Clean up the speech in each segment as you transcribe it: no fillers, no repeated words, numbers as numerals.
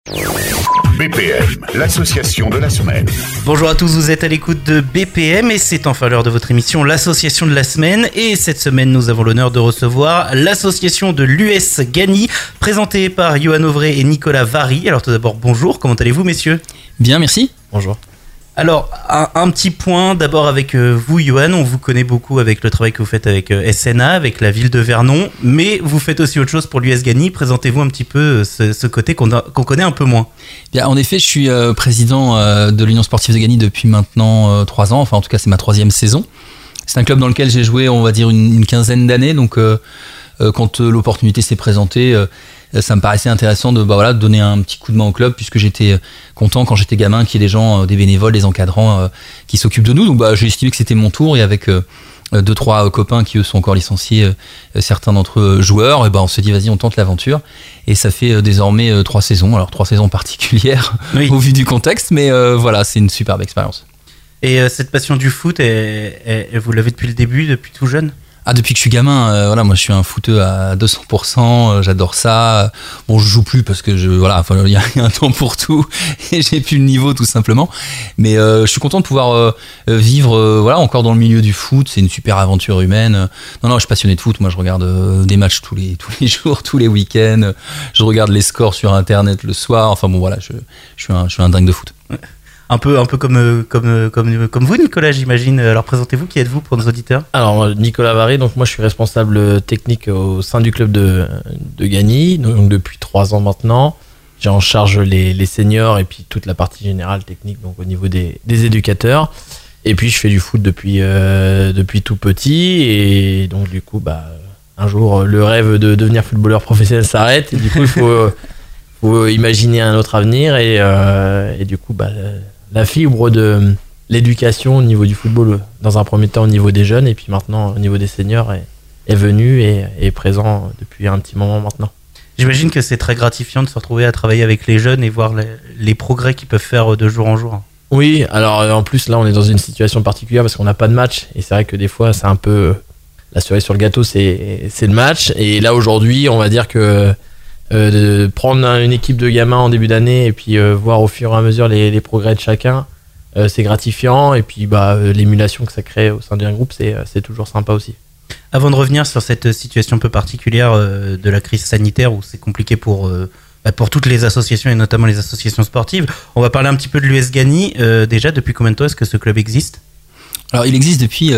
BPM, l'association de la semaine. Bonjour à tous, vous êtes à l'écoute de BPM et c'est enfin l'heure de votre émission l'association de la semaine. Et cette semaine, nous avons l'honneur de recevoir l'association de l'US Gagny, présentée par Yoann Auvray et Nicolas Vary. Alors tout d'abord, bonjour, comment allez-vous messieurs ? Bien, merci. Bonjour. Alors, un petit point d'abord avec vous, Yoann. On vous connaît beaucoup avec le travail que vous faites avec SNA, avec la ville de Vernon, mais vous faites aussi autre chose pour l'US Gagny. Présentez-vous un petit peu ce côté qu'on connaît un peu moins. Bien, en effet, je suis président de l'Union sportive de Gagny depuis maintenant 3 ans. Enfin, en tout cas, c'est ma 3e saison. C'est un club dans lequel j'ai joué, on va dire, une quinzaine d'années. Donc, quand l'opportunité s'est présentée, ça me paraissait intéressant de donner un petit coup de main au club, puisque j'étais content quand j'étais gamin qu'il y ait des gens, des bénévoles, des encadrants qui s'occupent de nous. Donc j'ai estimé que c'était mon tour, et avec 2-3 copains qui eux sont encore licenciés, certains d'entre eux joueurs, et on s'est dit vas-y, on tente l'aventure. Et ça fait désormais 3 saisons, alors 3 saisons particulières oui. Au vu du contexte, mais voilà, c'est une superbe expérience. Et cette passion du foot, vous l'avez depuis le début, depuis tout jeune ? Depuis que je suis gamin, moi je suis un footeux à 200%, j'adore ça. Bon, je joue plus parce que il y a un temps pour tout et j'ai plus le niveau tout simplement. Mais je suis content de pouvoir vivre encore dans le milieu du foot. C'est une super aventure humaine. Non, je suis passionné de foot. Moi, je regarde des matchs tous les jours, tous les week-ends. Je regarde les scores sur internet le soir. Enfin bon, voilà, je suis un dingue de foot. Ouais. Un peu comme vous, Nicolas, j'imagine. Alors, présentez-vous, qui êtes-vous pour nos auditeurs ? Alors, Nicolas Vary, donc moi je suis responsable technique au sein du club de Gagny, donc depuis 3 ans maintenant. J'ai en charge les seniors et puis toute la partie générale technique, donc au niveau des éducateurs. Et puis je fais du foot depuis tout petit, et donc du coup, un jour, le rêve de devenir footballeur professionnel s'arrête, et du coup, il faut imaginer un autre avenir, et du coup, la fibre de l'éducation au niveau du football, dans un premier temps au niveau des jeunes, et puis maintenant au niveau des seniors, est venue et est présent depuis un petit moment maintenant. J'imagine que c'est très gratifiant de se retrouver à travailler avec les jeunes et voir les progrès qu'ils peuvent faire de jour en jour. Oui, alors en plus là on est dans une situation particulière parce qu'on n'a pas de match, et c'est vrai que des fois c'est un peu la cerise sur le gâteau, c'est le match. Et là aujourd'hui on va dire que de prendre une équipe de gamins en début d'année et puis voir au fur et à mesure les progrès de chacun, c'est gratifiant, et puis l'émulation que ça crée au sein d'un groupe, c'est toujours sympa aussi. Avant de revenir sur cette situation un peu particulière de la crise sanitaire, où c'est compliqué pour toutes les associations et notamment les associations sportives, on va parler un petit peu de l'US Gagny. Déjà, depuis combien de temps est-ce que ce club existe ? Alors, il existe depuis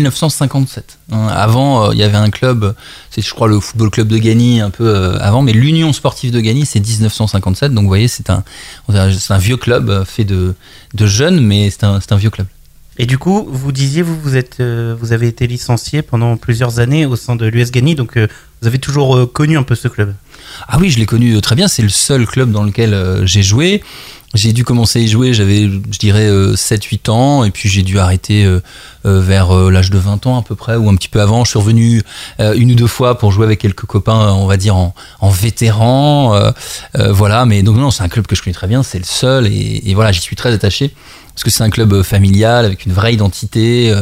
1957. Avant, il y avait un club, c'est je crois le football club de Gagny un peu avant, mais l'Union sportive de Gagny, c'est 1957. Donc, vous voyez, c'est un vieux club fait de jeunes, mais c'est un vieux club. Et du coup, vous disiez, vous avez été licencié pendant plusieurs années au sein de l'US Gagny, donc vous avez toujours connu un peu ce club ? Ah oui, je l'ai connu très bien. C'est le seul club dans lequel j'ai joué. J'ai dû commencer à y jouer, j'avais, je dirais, 7-8 ans, et puis j'ai dû arrêter vers l'âge de 20 ans à peu près, ou un petit peu avant. Je suis revenu 1 ou 2 fois pour jouer avec quelques copains, on va dire, en vétéran. Voilà, mais donc non, c'est un club que je connais très bien, c'est le seul, et voilà, j'y suis très attaché, parce que c'est un club familial, avec une vraie identité.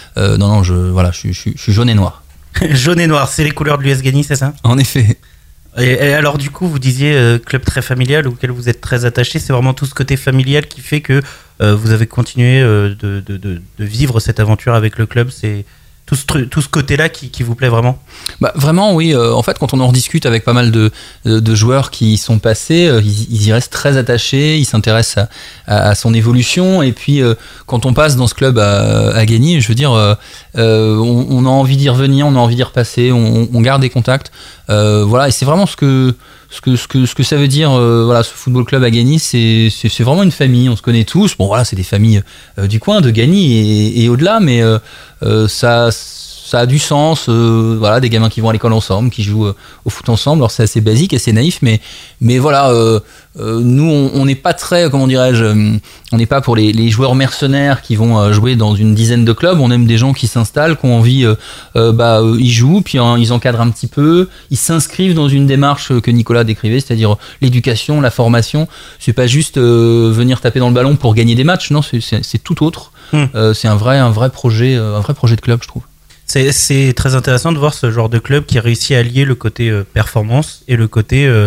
Je suis jaune et noir. Jaune et noir, c'est les couleurs de l'US Gagny, c'est ça ? En effet. Et alors du coup, vous disiez club très familial auquel vous êtes très attaché. C'est vraiment tout ce côté familial qui fait que vous avez continué de vivre cette aventure avec le club. C'est tout ce côté-là qui vous plaît vraiment ? Vraiment, oui. En fait, quand on en rediscute avec pas mal de joueurs qui y sont passés, ils y restent très attachés, ils s'intéressent à son évolution. Et puis, quand on passe dans ce club à Gagny, je veux dire, on a envie d'y revenir, on a envie d'y repasser, on garde des contacts. Voilà, et c'est vraiment ce que ça veut dire, ce football club à Gagny, c'est vraiment une famille, on se connaît tous. Bon, voilà, c'est des familles du coin, de Gagny et au-delà, mais ça a du sens. Des gamins qui vont à l'école ensemble, qui jouent au foot ensemble. Alors c'est assez basique, assez naïf, mais voilà, nous on n'est pas très, comment dirais-je, on n'est pas pour les joueurs mercenaires qui vont jouer dans une dizaine de clubs. On aime des gens qui s'installent, qui ont envie, ils jouent, puis ils encadrent un petit peu, ils s'inscrivent dans une démarche que Nicolas décrivait, c'est-à-dire l'éducation, la formation. C'est pas juste venir taper dans le ballon pour gagner des matchs, non, c'est tout autre. C'est un vrai projet de club, je trouve. C'est très intéressant de voir ce genre de club qui réussit à allier le côté performance et le côté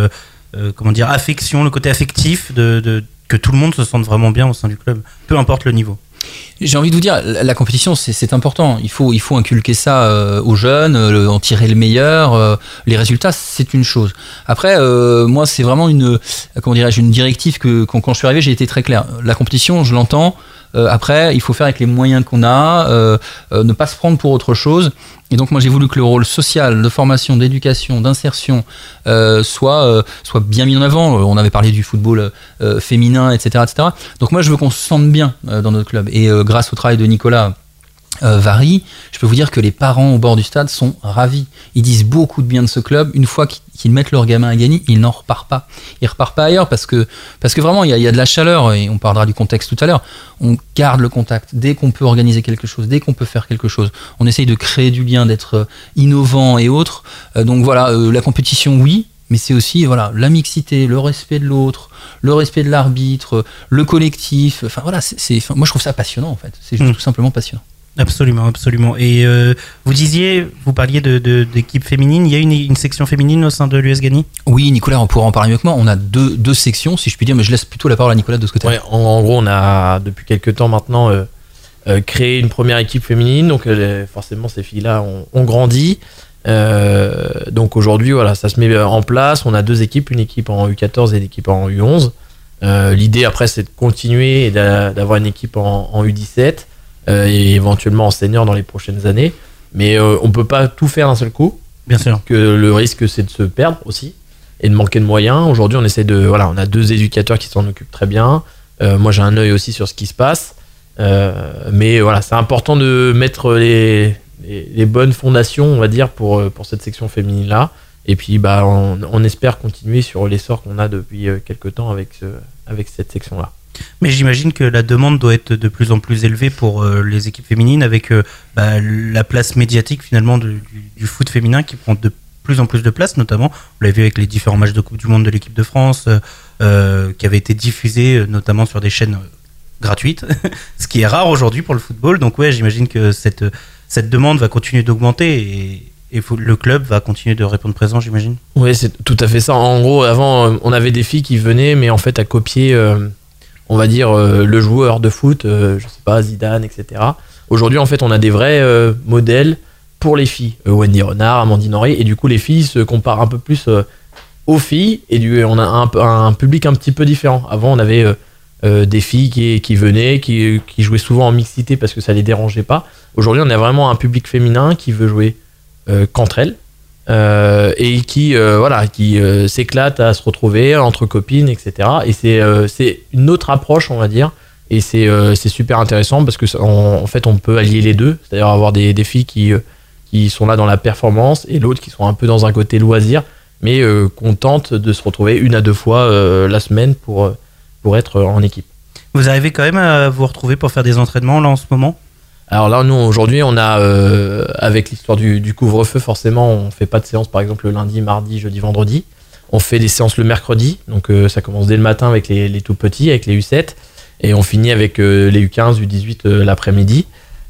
affection, le côté affectif que tout le monde se sente vraiment bien au sein du club, peu importe le niveau. J'ai envie de vous dire, la compétition, c'est important. Il faut inculquer ça aux jeunes, en tirer le meilleur. Les résultats, c'est une chose. Après, moi, c'est vraiment une directive quand je suis arrivé, j'ai été très clair. La compétition, je l'entends. Après, il faut faire avec les moyens qu'on a, ne pas se prendre pour autre chose. Et donc, moi, j'ai voulu que le rôle social, de formation, d'éducation, d'insertion soit bien mis en avant. On avait parlé du football féminin, etc., etc. Donc, moi, je veux qu'on se sente bien dans notre club. Et grâce au travail de Nicolas Vary, je peux vous dire que les parents au bord du stade sont ravis. Ils disent beaucoup de bien de ce club. Une fois qu'ils mettent leur gamin à gagner, ils n'en repartent pas. Ils repartent pas ailleurs parce que vraiment, il y a de la chaleur, et on parlera du contexte tout à l'heure. On garde le contact. Dès qu'on peut organiser quelque chose, dès qu'on peut faire quelque chose, on essaye de créer du lien, d'être innovant et autres. Donc voilà, la compétition, oui, mais c'est aussi la mixité, le respect de l'autre, le respect de l'arbitre, le collectif. Enfin voilà, moi je trouve ça passionnant en fait. C'est juste tout simplement passionnant. Absolument, absolument. Et vous parliez d'équipe féminine. Il y a une section féminine au sein de l'US Gagny ? Oui, Nicolas, on pourra en parler mieux que moi. On a deux sections, si je puis dire, mais je laisse plutôt la parole à Nicolas de ce côté. Ouais, en gros, on a depuis quelques temps maintenant créé une première équipe féminine. Donc forcément, ces filles-là ont grandi. Donc aujourd'hui, ça se met en place. On a 2 équipes, une équipe en U14 et une équipe en U11. L'idée après, c'est de continuer et d'avoir une équipe en U17. Et éventuellement en senior dans les prochaines années, mais on peut pas tout faire d'un seul coup. Bien sûr. Que le risque, c'est de se perdre aussi et de manquer de moyens. Aujourd'hui, on essaie on a 2 éducateurs qui s'en occupent très bien. Moi, j'ai un œil aussi sur ce qui se passe, mais c'est important de mettre les bonnes fondations, on va dire, pour cette section féminine là. Et puis, on espère continuer sur l'essor qu'on a depuis quelques temps avec cette section là. Mais j'imagine que la demande doit être de plus en plus élevée pour les équipes féminines, avec la place médiatique finalement du foot féminin qui prend de plus en plus de place, notamment, on l'a vu avec les différents matchs de Coupe du Monde de l'équipe de France, qui avaient été diffusés notamment sur des chaînes gratuites, ce qui est rare aujourd'hui pour le football. Donc ouais, j'imagine que cette demande va continuer d'augmenter et le club va continuer de répondre présent, j'imagine. Oui, c'est tout à fait ça. En gros, avant, on avait des filles qui venaient, mais en fait à copier... on va dire le joueur de foot, je sais pas, Zidane, etc. Aujourd'hui, en fait, on a des vrais modèles pour les filles. Wendy Renard, Amandine Henry, et du coup, les filles se comparent un peu plus aux filles, et on a un public un petit peu différent. Avant, on avait des filles qui venaient, qui jouaient souvent en mixité parce que ça les dérangeait pas. Aujourd'hui, on a vraiment un public féminin qui veut jouer qu'entre elles. Et qui s'éclate à se retrouver entre copines, etc. Et c'est une autre approche, on va dire, et c'est super intéressant parce que en fait on peut allier les deux, c'est-à-dire avoir des filles qui sont là dans la performance et l'autre qui sont un peu dans un côté loisir, mais qu'on tente de se retrouver 1 à 2 fois la semaine pour être en équipe. Vous arrivez quand même à vous retrouver pour faire des entraînements là en ce moment ? Alors là, nous, aujourd'hui, on a, avec l'histoire du couvre-feu, forcément, on fait pas de séance, par exemple, le lundi, mardi, jeudi, vendredi. On fait des séances le mercredi, donc ça commence dès le matin avec les tout petits, avec les U7, et on finit avec les U15, U18 l'après-midi.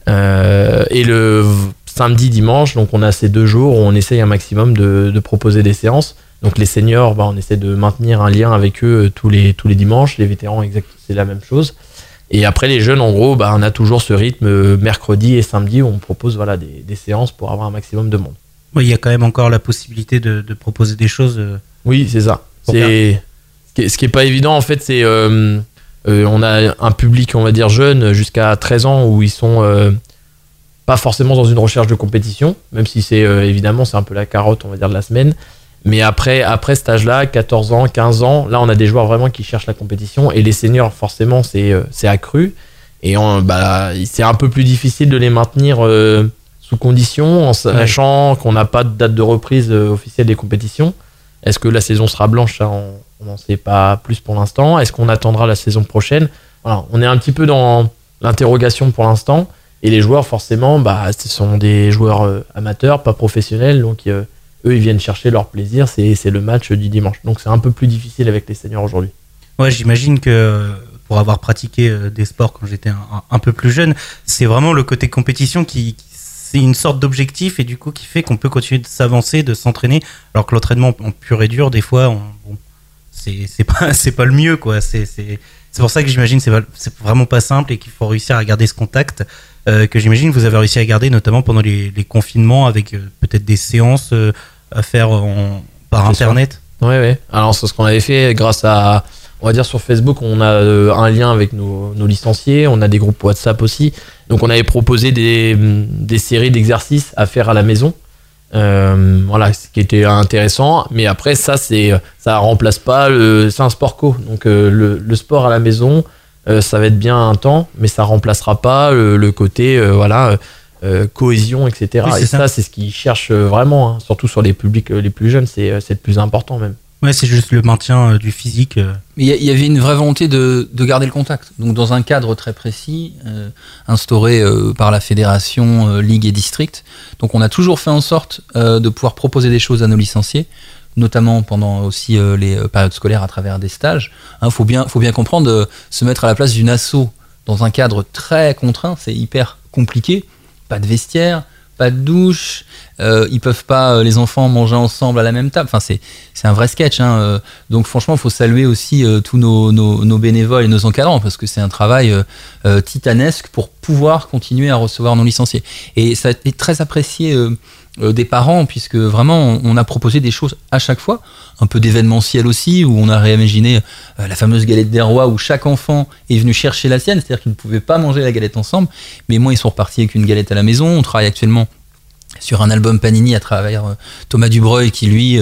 Et le samedi, dimanche, donc on a ces 2 jours où on essaye un maximum de proposer des séances. Donc les seniors, on essaie de maintenir un lien avec eux tous les dimanches. Les vétérans, c'est la même chose. Et après, les jeunes, en gros, on a toujours ce rythme mercredi et samedi où on propose des séances pour avoir un maximum de monde. Oui, il y a quand même encore la possibilité de proposer des choses. Oui, c'est ça. Ce qui est pas évident, en fait, c'est on a un public, on va dire, jeune jusqu'à 13 ans où ils sont pas forcément dans une recherche de compétition, même si c'est évidemment, c'est un peu la carotte, on va dire, de la semaine. Mais après cet âge-là, 14 ans, 15 ans, là, on a des joueurs vraiment qui cherchent la compétition. Et les seniors, forcément, c'est accru. Et c'est un peu plus difficile de les maintenir sous condition, en sachant qu'on n'a pas de date de reprise officielle des compétitions. Est-ce que la saison sera blanche ? Ça, on n'en sait pas plus pour l'instant. Est-ce qu'on attendra la saison prochaine ? Voilà, on est un petit peu dans l'interrogation pour l'instant. Et les joueurs, forcément, ce sont des joueurs amateurs, pas professionnels. Donc, eux, ils viennent chercher leur plaisir, c'est le match du dimanche. Donc c'est un peu plus difficile avec les seniors aujourd'hui. Ouais, j'imagine que pour avoir pratiqué des sports quand j'étais un peu plus jeune, c'est vraiment le côté compétition qui c'est une sorte d'objectif et du coup qui fait qu'on peut continuer de s'avancer, de s'entraîner, alors que l'entraînement en pur et dur, des fois, c'est pas le mieux, quoi. C'est pour ça que j'imagine c'est vraiment pas simple et qu'il faut réussir à garder ce contact que j'imagine vous avez réussi à garder notamment pendant les confinements avec peut-être des séances à faire par internet. Ouais. Alors c'est ce qu'on avait fait grâce à, on va dire sur Facebook, on a un lien avec nos licenciés, on a des groupes WhatsApp aussi. Donc on avait proposé des séries d'exercices à faire à la maison. Voilà, ce qui était intéressant, mais après ça remplace pas c'est un sport co, donc le sport à la maison ça va être bien un temps, mais ça remplacera pas le côté cohésion, etc. Oui, et ça c'est ce qu'ils cherchent vraiment, hein, surtout sur les publics les plus jeunes, c'est le plus important même. Ouais, c'est juste le maintien du physique. Mais il y avait une vraie volonté de garder le contact. Donc dans un cadre très précis, instauré par la fédération, ligue et district. Donc on a toujours fait en sorte de pouvoir proposer des choses à nos licenciés, notamment pendant aussi les périodes scolaires à travers des stages. Faut bien comprendre, se mettre à la place d'une asso dans un cadre très contraint, c'est hyper compliqué. Pas de vestiaire, pas de douche, ils peuvent pas les enfants manger ensemble à la même table. Enfin c'est un vrai sketch, hein. Donc franchement il faut saluer aussi tous nos bénévoles et nos encadrants parce que c'est un travail titanesque pour pouvoir continuer à recevoir nos licenciés. Et ça a été très apprécié des parents puisque vraiment on a proposé des choses à chaque fois, un peu d'événementiel aussi où on a réimaginé la fameuse galette des rois où chaque enfant est venu chercher la sienne, c'est-à-dire qu'ils ne pouvaient pas manger la galette ensemble, mais moi ils sont repartis avec une galette à la maison. On travaille actuellement sur un album Panini à travers Thomas Dubreuil qui lui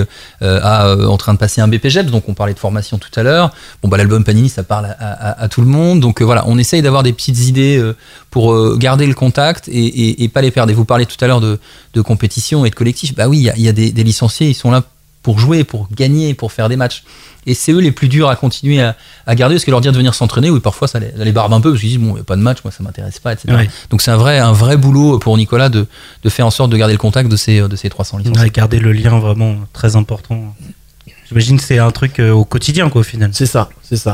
en train de passer un BPGEPS, donc on parlait de formation tout à l'heure. L'album Panini ça parle à tout le monde, donc voilà, on essaye d'avoir des petites idées pour garder le contact et pas les perdre. Et vous parlez tout à l'heure de compétition et de collectif, bah oui, il y a des licenciés, ils sont là pour jouer, pour gagner, pour faire des matchs. Et c'est eux les plus durs à continuer à garder, parce que leur dire de venir s'entraîner, oui, parfois ça les barbe un peu, parce qu'ils disent, bon, il n'y a pas de match, moi ça m'intéresse pas, etc. Ouais. Donc c'est un vrai boulot pour Nicolas de faire en sorte de garder le contact de ces 300 licenciés. Ouais, garder le lien vraiment très important. J'imagine que c'est un truc au quotidien, quoi, au final. C'est ça.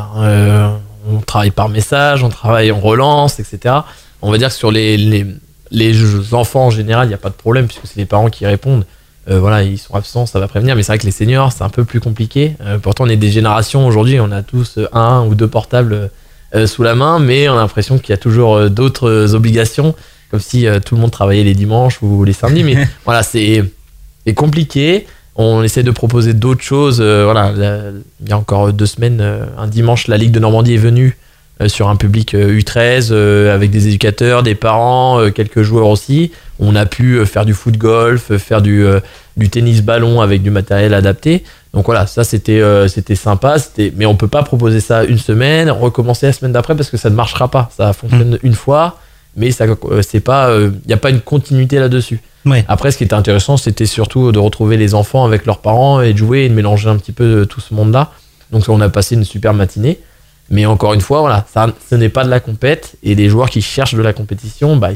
On travaille par message, on relance, etc. On va dire que sur les enfants en général, il n'y a pas de problème, puisque c'est les parents qui répondent. Voilà, ils sont absents, ça va prévenir, mais c'est vrai que les seniors c'est un peu plus compliqué. Pourtant on est des générations aujourd'hui, on a tous un ou deux portables sous la main, mais on a l'impression qu'il y a toujours d'autres obligations, comme si tout le monde travaillait les dimanches ou les samedis. Mais voilà, c'est compliqué. On essaie de proposer d'autres choses. Voilà, il y a encore 2 semaines, un dimanche, la Ligue de Normandie est venue sur un public U13 avec des éducateurs, des parents, quelques joueurs aussi. On a pu faire du foot-golf, faire du tennis-ballon avec du matériel adapté. Donc voilà, ça c'était sympa, mais on peut pas proposer ça une semaine, recommencer la semaine d'après parce que ça ne marchera pas. Ça fonctionne une fois, mais ça c'est pas, y a pas une continuité là-dessus. Ouais. Après, ce qui était intéressant, c'était surtout de retrouver les enfants avec leurs parents et de jouer et de mélanger un petit peu tout ce monde-là. Donc on a passé une super matinée. Mais encore une fois, voilà, ce n'est pas de la compète, et les joueurs qui cherchent de la compétition, bah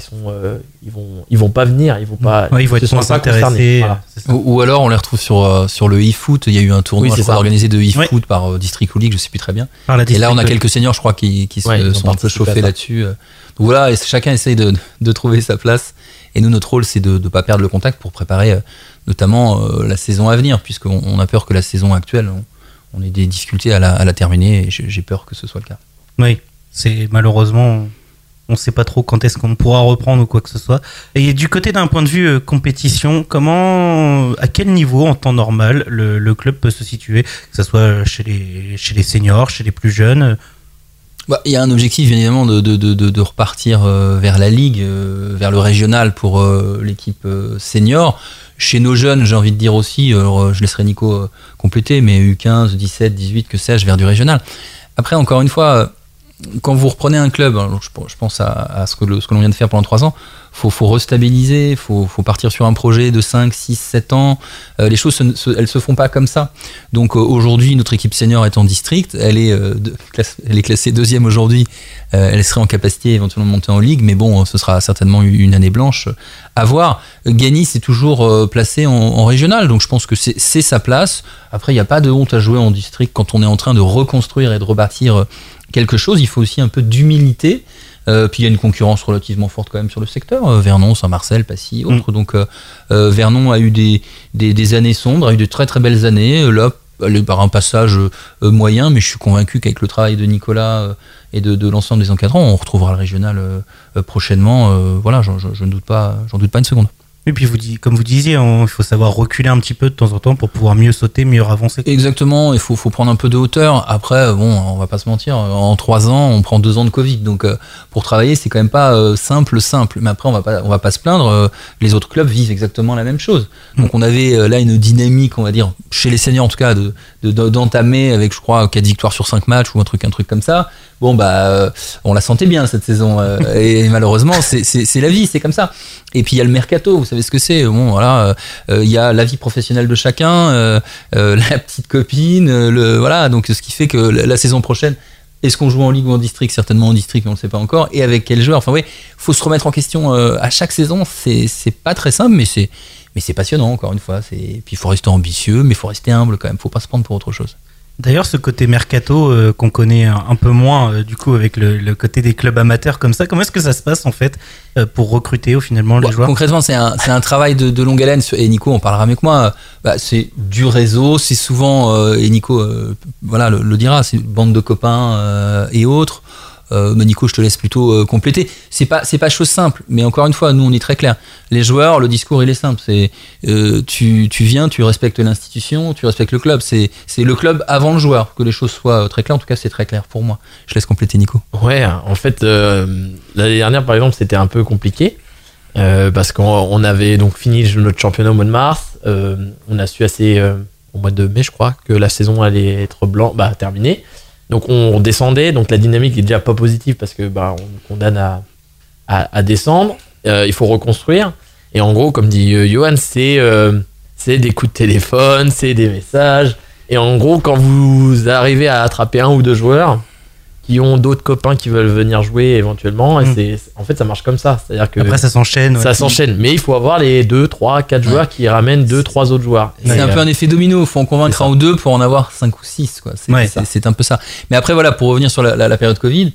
ils vont pas venir, ils vont pas, ouais, ils vont être moins intéressés. Voilà. Ou alors on les retrouve sur le e-foot. Il y a eu un tournoi organisé de e-foot par District ou League, je sais plus très bien. Et là on a quelques seniors, je crois, qui sont un peu chauffés là-dessus. Donc voilà, et chacun essaye de trouver sa place. Et nous, notre rôle, c'est de ne pas perdre le contact pour préparer notamment la saison à venir, puisqu'on a peur que la saison actuelle, on ait des difficultés à la terminer, et j'ai peur que ce soit le cas. Oui, c'est malheureusement, on ne sait pas trop quand est-ce qu'on pourra reprendre ou quoi que ce soit. Et du côté d'un point de vue compétition, à quel niveau en temps normal le club peut se situer, que ce soit chez les seniors, chez les plus jeunes? Il y a un objectif évidemment de repartir vers la ligue, vers le régional pour l'équipe senior. Chez nos jeunes, j'ai envie de dire aussi, alors je laisserai Nico compléter, mais U15, 17, 18, que sais-je, vers du régional. Après, encore une fois, quand vous reprenez un club, alors je pense à ce que l'on vient de faire pendant 3 ans, faut restabiliser, faut partir sur un projet de 5, 6, 7 ans. Les choses, elles se font pas comme ça. Donc aujourd'hui, notre équipe senior est en district, elle est classée 2e aujourd'hui, elle serait en capacité éventuellement de monter en ligue, mais bon, ce sera certainement une année blanche à voir. Gagny, c'est toujours placé en régional, donc je pense que c'est sa place. Après, il n'y a pas de honte à jouer en district quand on est en train de reconstruire et de rebâtir quelque chose. Il faut aussi un peu d'humilité. Puis il y a une concurrence relativement forte quand même sur le secteur. Vernon, Saint-Marcel, Passy, autres. Donc Vernon a eu des années sombres, a eu de très très belles années. Là, par un passage moyen, mais je suis convaincu qu'avec le travail de Nicolas et de l'ensemble des encadrants, on retrouvera le régional prochainement. Voilà, j'en doute pas une seconde. Et puis comme vous disiez, il faut savoir reculer un petit peu de temps en temps pour pouvoir mieux sauter, mieux avancer. Exactement, il faut prendre un peu de hauteur. Après, bon, on va pas se mentir, en 3 ans, on prend 2 ans de Covid, donc pour travailler, c'est quand même pas simple. Mais après, on va pas se plaindre. Les autres clubs vivent exactement la même chose. Donc on avait là une dynamique, on va dire, chez les seniors en tout cas, d'entamer avec, je crois, 4 victoires sur 5 matchs ou un truc comme ça. Bon on la sentait bien cette saison et malheureusement c'est la vie, c'est comme ça. Et puis il y a le mercato, vous savez ce que c'est. Bon voilà, il y a la vie professionnelle de chacun, la petite copine, voilà. Donc ce qui fait que la saison prochaine, est-ce qu'on joue en ligue ou en district? Certainement en district, mais on ne le sait pas encore. Et avec quel joueur? Enfin oui, faut se remettre en question à chaque saison. C'est pas très simple, mais c'est passionnant encore une fois. Puis il faut rester ambitieux, mais il faut rester humble quand même. Faut pas se prendre pour autre chose. D'ailleurs, ce côté mercato qu'on connaît un peu moins, du coup, avec le côté des clubs amateurs comme ça, comment est-ce que ça se passe en fait pour recruter finalement les joueurs? Concrètement, c'est un travail de longue haleine. Et Nico en parlera mieux que moi. C'est du réseau, c'est souvent, et Nico voilà, le dira, c'est une bande de copains et autres. Nico, je te laisse plutôt compléter. C'est pas chose simple, mais encore une fois, nous on est très clair. Les joueurs, le discours il est simple. C'est tu viens, tu respectes l'institution, tu respectes le club. C'est le club avant le joueur. Que les choses soient très claires. En tout cas, c'est très clair pour moi. Je laisse compléter Nico. Ouais, en fait, l'année dernière par exemple, c'était un peu compliqué parce qu'on avait donc fini notre championnat au mois de mars. On a su assez au mois de mai, je crois, que la saison allait être terminée. Donc on descendait, donc la dynamique est déjà pas positive parce que on condamne à descendre. Il faut reconstruire. Et en gros, comme dit Johan, c'est des coups de téléphone, c'est des messages. Et en gros, quand vous arrivez à attraper 1 ou 2 joueurs qui ont d'autres copains qui veulent venir jouer éventuellement, et en fait ça marche comme ça. C'est-à-dire que après ça s'enchaîne. Ça s'enchaîne. Mais il faut avoir les 2, 3, 4 joueurs qui ramènent 2, 3 autres joueurs. C'est un peu un effet domino. Il faut en convaincre 1 ou 2 pour en avoir 5 ou 6. Quoi. C'est un peu ça. Mais après, voilà, pour revenir sur la période Covid,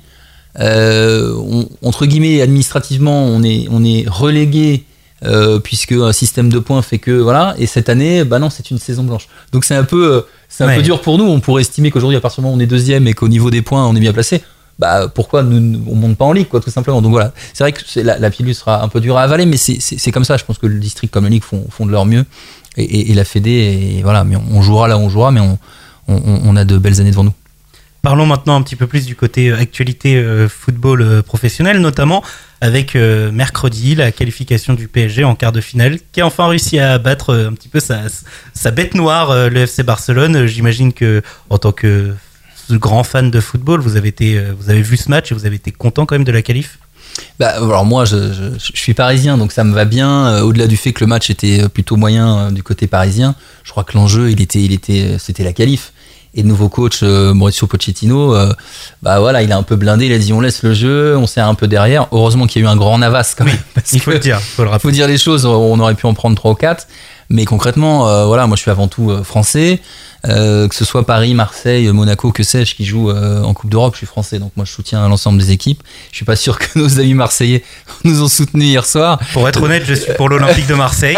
entre guillemets, administrativement, on est relégué puisque un système de points fait que voilà. Et cette année, non, c'est une saison blanche. Donc c'est un peu peu dur pour nous. On pourrait estimer qu'aujourd'hui, à partir du moment où on est 2e et qu'au niveau des points, on est bien placé. Pourquoi nous on monte pas en ligue, quoi, tout simplement. Donc voilà, c'est vrai que la pilule sera un peu dure à avaler, mais c'est comme ça. Je pense que le district comme la ligue font de leur mieux et la Fédé, et voilà. Mais on jouera là où on jouera, mais on a de belles années devant nous. Parlons maintenant un petit peu plus du côté actualité football professionnel, notamment avec mercredi la qualification du PSG en quart de finale, qui a enfin réussi à battre un petit peu sa bête noire, le FC Barcelone. J'imagine que en tant que grand fan de football, vous avez vu ce match et vous avez été content quand même de la qualif? Alors moi, je suis parisien, donc ça me va bien. Au-delà du fait que le match était plutôt moyen du côté parisien, je crois que l'enjeu, c'était la qualif. Et le nouveau coach Mauricio Pochettino, voilà, il a un peu blindé, il a dit on laisse le jeu, on sert un peu derrière. Heureusement qu'il y a eu un grand Navas quand même. Il faut le dire, faut dire les choses, on aurait pu en prendre 3 ou 4. Mais concrètement, voilà, moi je suis avant tout français. Que ce soit Paris, Marseille, Monaco, que sais-je, qui jouent en Coupe d'Europe, je suis français, donc moi je soutiens l'ensemble des équipes. Je suis pas sûr que nos amis marseillais nous ont soutenus hier soir. Pour être honnête, je suis pour l'Olympique de Marseille.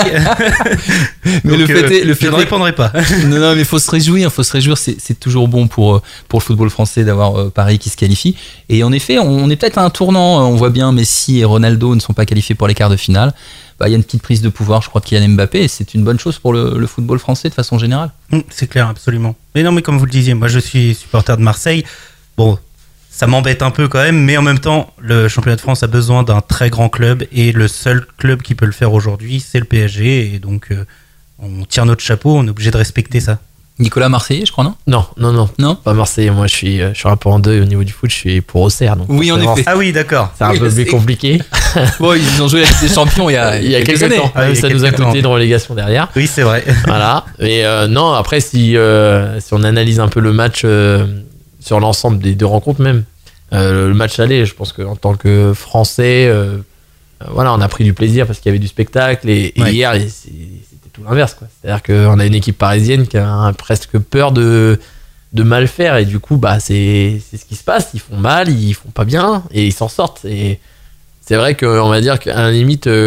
Mais donc, je ne répondrai pas. Non, mais faut se réjouir, c'est toujours bon pour le football français d'avoir Paris qui se qualifie. Et en effet, on est peut-être à un tournant. On voit bien Messi et Ronaldo ne sont pas qualifiés pour les quarts de finale. Il y a une petite prise de pouvoir, je crois, de Kylian Mbappé, et c'est une bonne chose pour le football français de façon générale. C'est clair, absolument. Mais non, mais comme vous le disiez, moi je suis supporter de Marseille. Bon, ça m'embête un peu quand même, mais en même temps, le championnat de France a besoin d'un très grand club, et le seul club qui peut le faire aujourd'hui, c'est le PSG, et donc on tire notre chapeau, on est obligé de respecter ça. Nicolas Marseillais, je crois, non ? Non, pas Marseillais. Moi, je suis un peu en deuil au niveau du foot. Je suis pour Auxerre. Donc oui, en effet. Ah oui, d'accord. C'est un peu plus compliqué. Bon, ils ont joué la Ligue des Champions il y a quelques années. Ça nous a coûté une relégation derrière. Oui, c'est vrai. Voilà. Et non, après, si on analyse un peu le match sur l'ensemble des 2 rencontres, même le match aller, je pense qu'en tant que Français, voilà, on a pris du plaisir parce qu'il y avait du spectacle. Et hier, tout l'inverse, quoi. C'est-à-dire qu'on a une équipe parisienne qui a presque peur de mal faire, et du coup c'est ce qui se passe. Ils font mal, ils font pas bien, et ils s'en sortent. Et c'est vrai qu'on va dire qu'à la limite,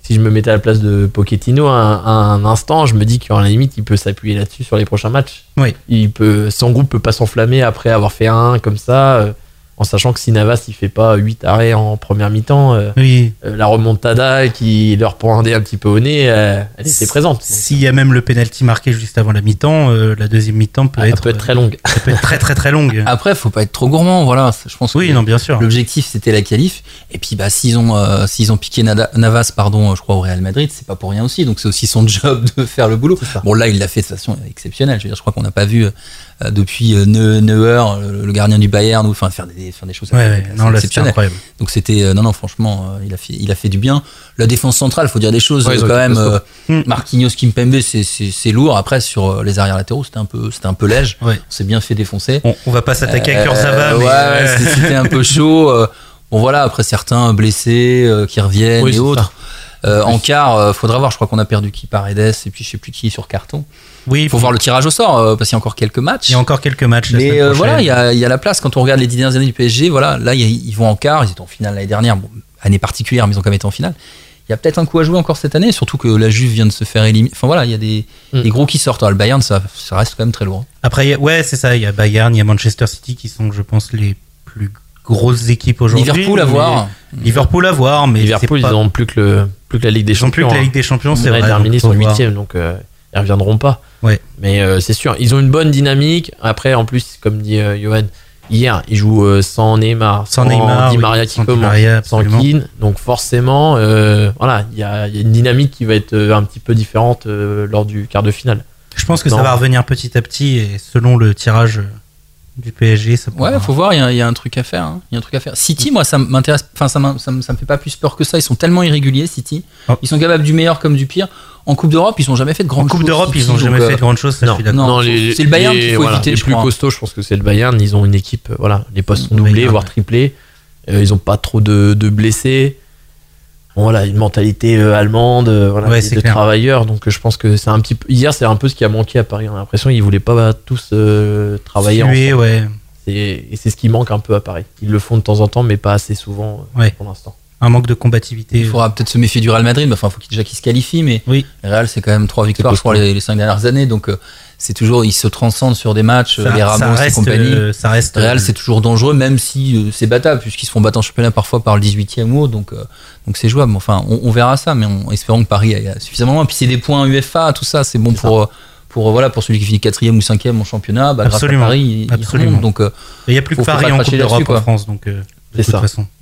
si je me mettais à la place de Pochettino un instant, je me dis qu'en la limite, il peut s'appuyer là-dessus sur les prochains matchs. Oui. Son groupe peut pas s'enflammer après avoir fait un comme ça, en sachant que si Navas il fait pas 8 arrêts en première mi-temps, la remontada qui leur pendait un petit peu au nez, elle était présente. S'il y a même le penalty marqué juste avant la mi-temps, la deuxième mi-temps peut être très longue. Ça peut être très très très longue. Après, faut pas être trop gourmand, voilà. Je pense que non, bien sûr. L'objectif c'était la qualif. Et puis, s'ils ont piqué Navas, je crois au Real Madrid, c'est pas pour rien aussi. Donc c'est aussi son job de faire le boulot. Bon, là, il l'a fait de façon exceptionnelle. Je veux dire, je crois qu'on n'a pas vu depuis Neuer, le gardien du Bayern, faire des choses exceptionnelles. Incroyable. Donc c'était franchement, il a fait du bien. La défense centrale, faut dire des choses quand même. Marquinhos, Kimpembe, c'est lourd. Après sur les arrières latéraux, c'était un peu léger. Ouais. On s'est bien fait défoncer. On va pas s'attaquer à Kurzawa, c'était un peu chaud. Bon voilà, après certains blessés qui reviennent et autres. En quart, faudra voir. Je crois qu'on a perdu qui Paredes et puis je sais plus qui sur carton. Oui, il faut voir le tirage au sort parce qu'il y a encore quelques matchs. Il y a encore quelques matchs. Mais voilà, il y a la place. Quand on regarde les 10 dernières années du PSG, voilà, là ils vont en quart. Ils étaient en finale l'année dernière, année particulière, mais ils ont quand même été en finale. Il y a peut-être un coup à jouer encore cette année, surtout que la Juve vient de se faire éliminer. Enfin voilà, il y a des gros qui sortent. Alors, le Bayern, ça reste quand même très lourd. Après, c'est ça. Il y a Bayern, il y a Manchester City qui sont, je pense, les plus grosses équipes aujourd'hui. Liverpool à voir. Liverpool à voir, mais Liverpool, ils n'ont plus que la Ligue des Champions. Ils n'ont plus que la Ligue des Champions, c'est vrai. Ils terminent, ils sont 8e, donc ils reviendront pas. Ouais. Mais c'est sûr, ils ont une bonne dynamique. Après, en plus, comme dit Johan, hier, ils jouent sans Neymar, sans Di Maria qui commence, sans Keane. Donc forcément, voilà, il y a une dynamique qui va être un petit peu différente lors du quart de finale. Je pense que ça va revenir petit à petit et selon le tirage du PSG, ça pourra... Ouais, faut voir, il y a un truc à faire. Il y a un truc à faire. City, moi, ça m'intéresse. Enfin, ça me fait pas plus peur que ça. Ils sont tellement irréguliers, City. Ils sont capables du meilleur comme du pire. En Coupe d'Europe, ils n'ont jamais fait de grandes choses. En Coupe d'Europe, ils n'ont jamais fait de grandes choses. Ça, non, c'est le Bayern qu'il faut éviter. Les plus costauds, je pense que c'est le Bayern. Ils ont une équipe, les postes sont doublés, voire triplés. Ils n'ont pas trop de blessés. Bon, voilà, une mentalité allemande, de travailleurs. Donc je pense que c'est un petit peu. Hier, c'est un peu ce qui a manqué à Paris. On a l'impression qu'ils voulaient pas tous travailler ensemble. Ouais. Et c'est ce qui manque un peu à Paris. Ils le font de temps en temps, mais pas assez souvent pour l'instant. Un manque de combativité. Il faudra peut-être se méfier du Real Madrid. Enfin, faut qu'il se qualifie, mais le Real, c'est quand même 3 victoires, je crois, les 5 dernières années. Donc c'est toujours, ils se transcendent sur des matchs, les Ramos et compagnie. Real, c'est toujours dangereux, même si c'est battable, puisqu'ils se font battre en championnat parfois par le 18e ou autre. Donc c'est jouable. Enfin, on verra ça, mais espérons que Paris a suffisamment loin. Puis c'est des points UEFA, tout ça, c'est bon pour celui qui finit 4e ou 5e en championnat. Grâce à Paris, il remonte. Donc il n'y a plus que Paris en Coupe d'Europe en France, donc. C'est ça.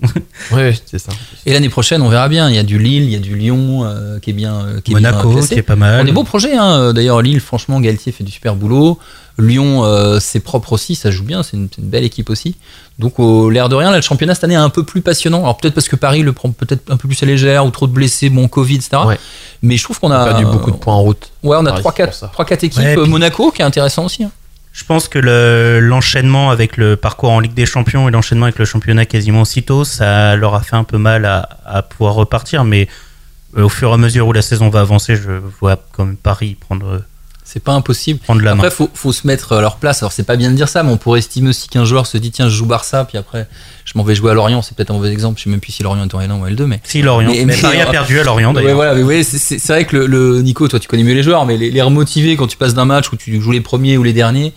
Oui, c'est ça. Et l'année prochaine, on verra bien. Il y a du Lille, il y a du Lyon qui est bien. Monaco, qui est pas mal. On a des beaux projets. D'ailleurs, Lille, franchement, Galtier fait du super boulot. Lyon, c'est propre aussi, ça joue bien. C'est une belle équipe aussi. Donc, l'air de rien, là, le championnat cette année est un peu plus passionnant. Alors, peut-être parce que Paris le prend peut-être un peu plus à légère ou trop de blessés, Covid, etc. Ouais. Mais je trouve qu'on a perdu beaucoup de points en route. Ouais, on a 3-4 équipes. Ouais, Monaco, qui est intéressant aussi. Je pense que l'enchaînement avec le parcours en Ligue des Champions et l'enchaînement avec le championnat quasiment aussitôt, ça leur a fait un peu mal à pouvoir repartir. Mais au fur et à mesure où la saison va avancer, je vois quand même Paris prendre... C'est pas impossible. Prendre la main. Après, faut se mettre à leur place. Alors, c'est pas bien de dire ça, mais on pourrait estimer aussi qu'un joueur se dit tiens, je joue Barça, puis après, je m'en vais jouer à Lorient. C'est peut-être un mauvais exemple. Je sais même plus si Lorient est en L1 ou L2, mais. Si, Lorient. Mais Paris a perdu à Lorient, d'ailleurs. Ouais, voilà. Mais c'est vrai que le Nico, toi, tu connais mieux les joueurs, mais les remotiver quand tu passes d'un match où tu joues les premiers ou les derniers,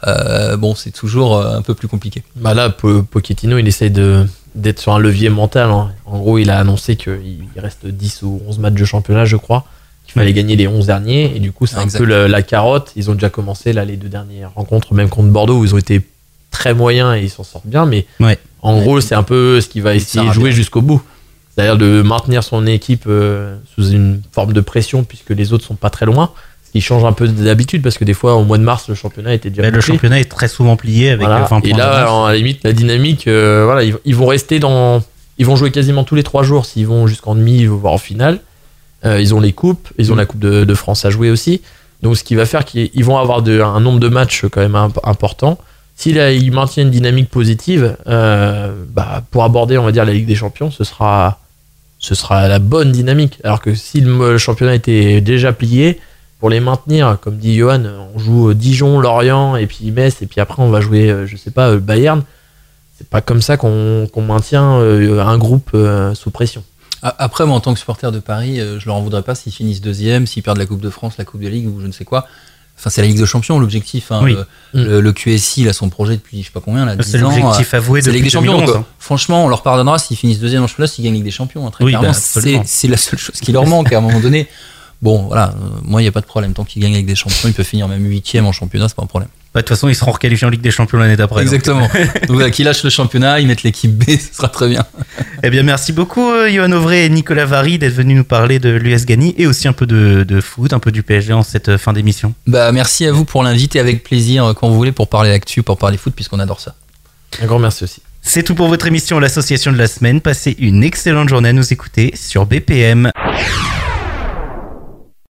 c'est toujours un peu plus compliqué. Bah là, Pochettino, il essaye d'être sur un levier mental. Hein. En gros, il a annoncé qu'il reste 10 ou 11 matchs de championnat, je crois. Il fallait gagner les 11 derniers. Et du coup, c'est un peu la carotte. Ils ont déjà commencé là, les 2 dernières rencontres, même contre Bordeaux, où ils ont été très moyens et ils s'en sortent bien. Mais en gros, c'est un peu ce qu'il va essayer de jouer jusqu'au bout. C'est-à-dire de maintenir son équipe sous une forme de pression, puisque les autres sont pas très loin. Il change un peu d'habitude parce que des fois au mois de mars le championnat était déjà le championnat est très souvent plié avec 20 points. Et là à la limite la dynamique ils vont rester ils vont jouer quasiment tous les 3 jours s'ils vont jusqu'en demi voire en finale. Ils ont les coupes, ils ont la coupe de France à jouer aussi. Donc ce qui va faire qu'ils vont avoir un nombre de matchs quand même important. S'ils maintiennent une dynamique positive pour aborder on va dire la Ligue des Champions, ce sera la bonne dynamique. Alors que si le championnat était déjà plié, pour les maintenir, comme dit Johan, on joue Dijon, Lorient et puis Metz et puis après on va jouer, je sais pas, Bayern. C'est pas comme ça qu'on maintient un groupe sous pression. Après, moi, en tant que supporter de Paris, je leur en voudrais pas s'ils finissent deuxième, s'ils perdent la Coupe de France, la Coupe de Ligue ou je ne sais quoi. Enfin, c'est la Ligue de Champions, l'objectif. Hein. Oui. Le QSI, il a son projet depuis je sais pas combien, là, 10 ans. C'est l'objectif avoué C'est la depuis Ligue des Champions. 2011, Donc, franchement, on leur pardonnera s'ils finissent deuxième en championnat, s'ils gagnent la Ligue des Champions. Hein, très Oui, clairement, absolument. c'est la seule chose qui leur manque à un moment donné. Bon, voilà, moi, il n'y a pas de problème. Tant qu'ils gagnent la Ligue des Champions, ils peuvent finir même 8e en championnat, c'est pas un problème. De toute façon, ils seront requalifiés en Ligue des Champions l'année d'après. Exactement. Donc voilà, qu'ils lâchent le championnat, ils mettent l'équipe B, ce sera très bien. Eh bien, merci beaucoup, Johan Auvray et Nicolas Vary, d'être venus nous parler de l'US Gagny et aussi un peu de foot, un peu du PSG en cette fin d'émission. Bah, merci à vous pour l'inviter, avec plaisir quand vous voulez, pour parler actu, pour parler foot, puisqu'on adore ça. Un grand merci aussi. C'est tout pour votre émission, l'association de la semaine. Passez une excellente journée à nous écouter sur BPM.